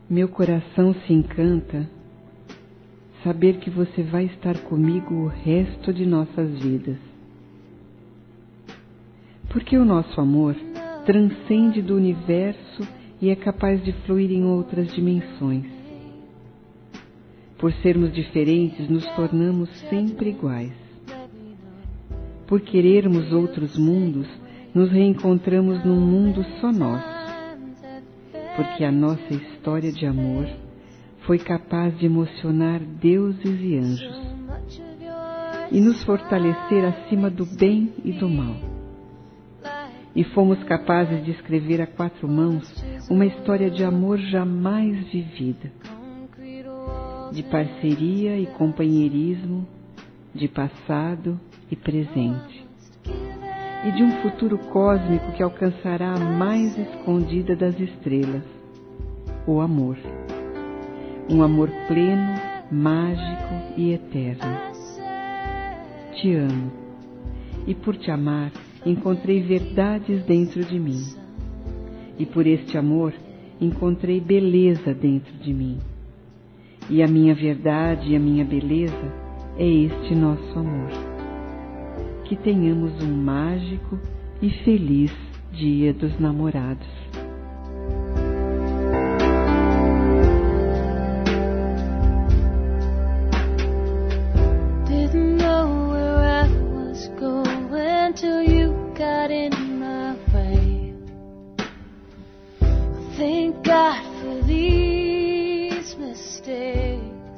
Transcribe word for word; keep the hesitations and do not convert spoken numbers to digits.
Meu coração se encanta saber que você vai estar comigo o resto de nossas vidas. Porque o nosso amor transcende do universo e é capaz de fluir em outras dimensões. Por sermos diferentes, nos tornamos sempre iguais. Por querermos outros mundos, nos reencontramos num mundo só nosso. Porque a nossa história de amor foi capaz de emocionar deuses e anjos e nos fortalecer acima do bem e do mal. E fomos capazes de escrever a quatro mãos uma história de amor jamais vivida, de parceria e companheirismo, de passado e presente, e de um futuro cósmico que alcançará a mais escondida das estrelas, o amor. Um amor pleno, mágico e eterno. Te amo, e por te amar, encontrei verdades dentro de mim. E por este amor, encontrei beleza dentro de mim. E a minha verdade e a minha beleza é este nosso amor. Que tenhamos um mágico e feliz Dia dos Namorados. Thank God for these mistakes.